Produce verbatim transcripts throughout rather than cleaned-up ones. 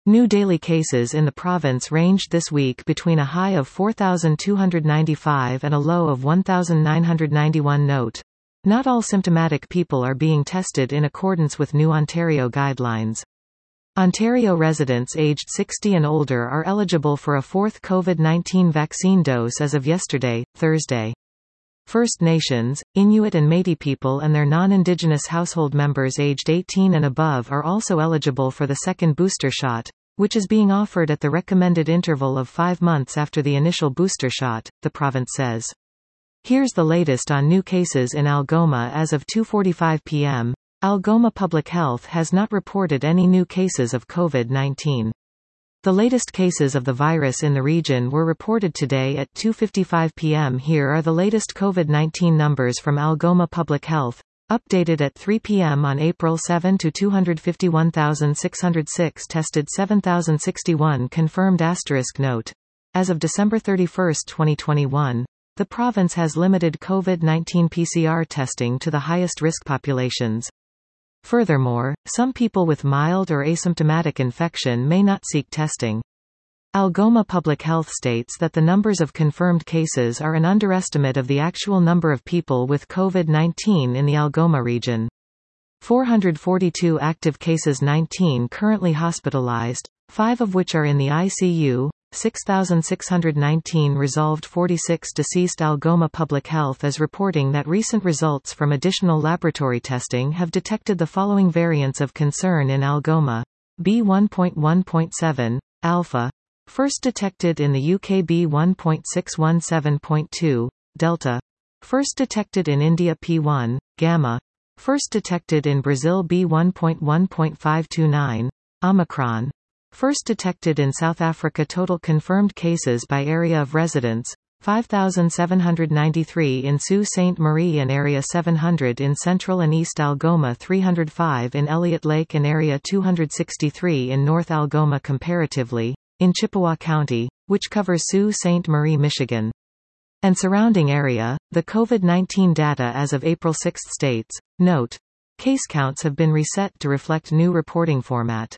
New daily cases in the province ranged this week between a high of four thousand two hundred ninety-five and a low of one thousand nine hundred ninety-one. Note: not all symptomatic people are being tested in accordance with new Ontario guidelines. Ontario residents aged sixty and older are eligible for a fourth COVID nineteen vaccine dose as of yesterday, Thursday. First Nations, Inuit and Métis people and their non-Indigenous household members aged eighteen and above are also eligible for the second booster shot, which is being offered at the recommended interval of five months after the initial booster shot, the province says. Here's the latest on new cases in Algoma as of two forty-five p m Algoma Public Health has not reported any new cases of COVID nineteen. The latest cases of the virus in the region were reported today at two fifty-five p m Here are the latest COVID nineteen numbers from Algoma Public Health, updated at three p m on April seventh to two hundred fifty-one thousand six hundred six tested, seven thousand sixty-one confirmed. Asterisk note: as of December thirty-first, twenty twenty-one, the province has limited COVID nineteen P C R testing to the highest risk populations. Furthermore, some people with mild or asymptomatic infection may not seek testing. Algoma Public Health states that the numbers of confirmed cases are an underestimate of the actual number of people with COVID nineteen in the Algoma region. four hundred forty-two active cases, nineteen currently hospitalized, five of which are in the I C U, six thousand six hundred nineteen resolved, forty-six deceased. Algoma Public Health is reporting that recent results from additional laboratory testing have detected the following variants of concern in Algoma: B one point one point seven, Alpha, first detected in the U K; B one point six one seven point two, Delta, first detected in India; P one, Gamma, first detected in Brazil; B one point one point five two nine, Omicron, first detected in South Africa. Total confirmed cases by area of residence: five thousand seven hundred ninety-three in Sault Ste. Marie and Area seven hundred in Central and East Algoma, three hundred five in Elliott Lake and Area two hundred sixty-three in North Algoma. Comparatively, in Chippewa County, which covers Sault Ste. Marie, Michigan, and surrounding area, the COVID nineteen data as of April sixth states: note: case counts have been reset to reflect new reporting format.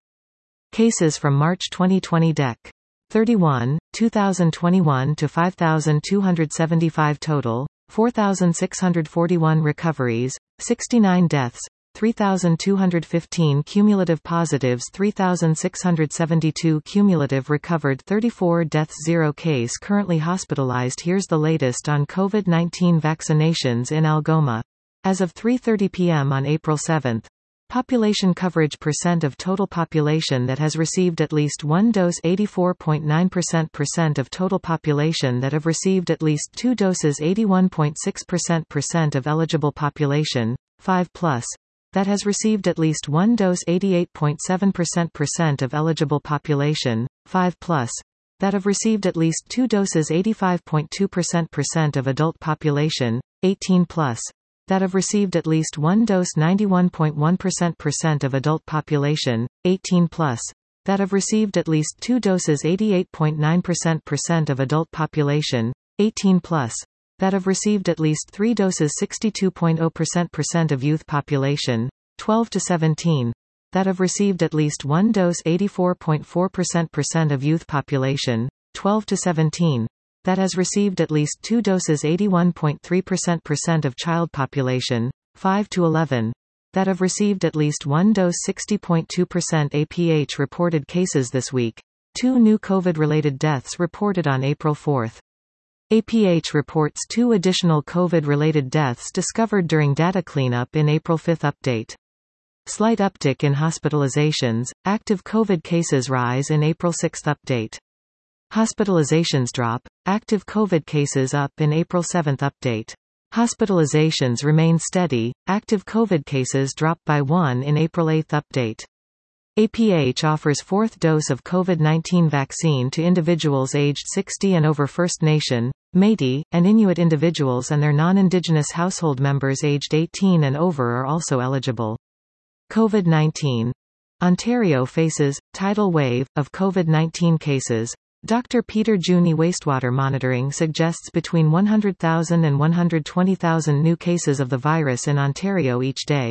Cases from March twenty twenty: Dec. thirty-one, two thousand twenty-one to five thousand two hundred seventy-five total, four thousand six hundred forty-one recoveries, sixty-nine deaths, three thousand two hundred fifteen cumulative positives, three thousand six hundred seventy-two cumulative recovered, thirty-four deaths, zero case currently hospitalized. Here's the latest on COVID nineteen vaccinations in Algoma. As of three thirty p m on April seventh, population coverage percent of total population that has received at least one dose: eighty-four point nine percent percent of total population that have received at least two doses; eighty-one point six percent percent of eligible population, five plus, that has received at least one dose; eighty-eight point seven percent percent of eligible population, five plus, that have received at least two doses; eighty-five point two percent percent of adult population, eighteen plus, that have received at least one dose; ninety-one point one percent percent of adult population, eighteen plus, that have received at least two doses; eighty-eight point nine percent percent of adult population, eighteen plus, that have received at least three doses; sixty-two point zero percent percent of youth population, twelve to seventeen, that have received at least one dose; eighty-four point four percent percent of youth population, twelve to seventeen, that has received at least two doses; eighty-one point three percent percent of child population, five to eleven, that have received at least one dose; sixty point two percent. A P H reported cases this week. Two new COVID-related deaths reported on April fourth. A P H reports two additional COVID-related deaths discovered during data cleanup in April fifth update. Slight uptick in hospitalizations, active COVID cases rise in April sixth update. Hospitalizations drop, active COVID cases up in April seventh update. Hospitalizations remain steady, active COVID cases drop by one in April eighth update. A P H offers fourth dose of COVID nineteen vaccine to individuals aged sixty and over. First Nation, Métis, and Inuit individuals and their non-Indigenous household members aged eighteen and over are also eligible. COVID nineteen. Ontario faces tidal wave of COVID nineteen cases. Doctor Peter Juni wastewater monitoring suggests between one hundred thousand and one hundred twenty thousand new cases of the virus in Ontario each day.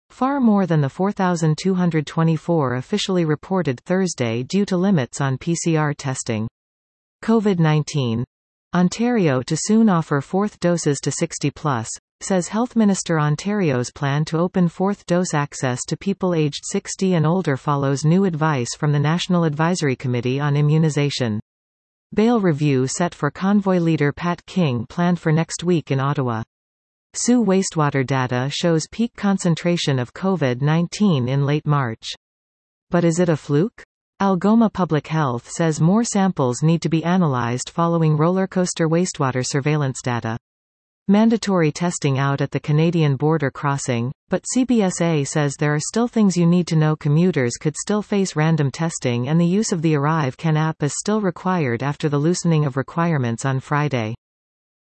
far more than the four thousand two hundred twenty-four officially reported Thursday due to limits on P C R testing. COVID nineteen. Ontario to soon offer fourth doses to sixty plus, says Health Minister. Ontario's plan to open fourth dose access to people aged sixty and older follows new advice from the National Advisory Committee on Immunization. Bail review set for convoy leader Pat King planned for next week in Ottawa. S U wastewater data shows peak concentration of COVID nineteen in late March. But is it a fluke? Algoma Public Health says more samples need to be analyzed following rollercoaster wastewater surveillance data. Mandatory testing out at the Canadian border crossing, but C B S A says there are still things you need to know. Commuters could still face random testing, and the use of the Arrive Can app is still required after the loosening of requirements on Friday.